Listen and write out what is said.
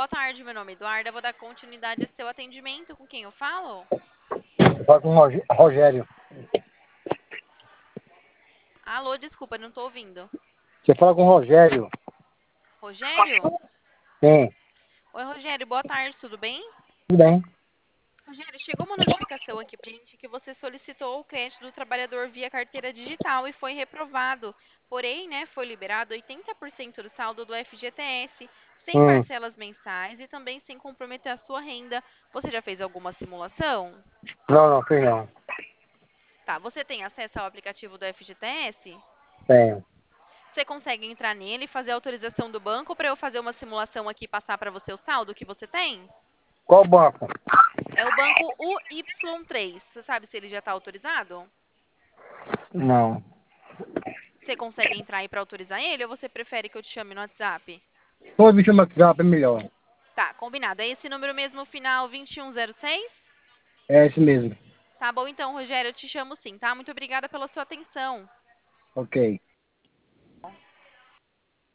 boa tarde, meu nome é Eduarda, vou dar continuidade a seu atendimento, com quem eu falo? Fala com o Rogério. Alô, desculpa, não tô ouvindo. Você fala com o Rogério? Rogério? Sim, Oi, Rogério, boa tarde, tudo bem? tudo bem. Rogério, chegou uma notificação aqui pra gente que você solicitou o crédito do trabalhador via carteira digital e foi reprovado. Porém, né, foi liberado 80% do saldo do FGTS, sem Hum, parcelas mensais e também sem comprometer a sua renda. Você já fez alguma simulação? não, fiz não. Tá, você tem acesso ao aplicativo do FGTS? Tenho. Você consegue entrar nele e fazer a autorização do banco para eu fazer uma simulação aqui e passar para você o saldo que você tem? Qual banco? É o banco UY3. Você sabe se ele já está autorizado? Não. Você consegue entrar aí para autorizar ele ou você prefere que eu te chame no WhatsApp? Como me chama WhatsApp é melhor. Tá, combinado. É esse número mesmo, final 2106? É esse mesmo. Tá bom então, Rogério, eu te chamo sim, tá? Muito obrigada pela sua atenção. Ok.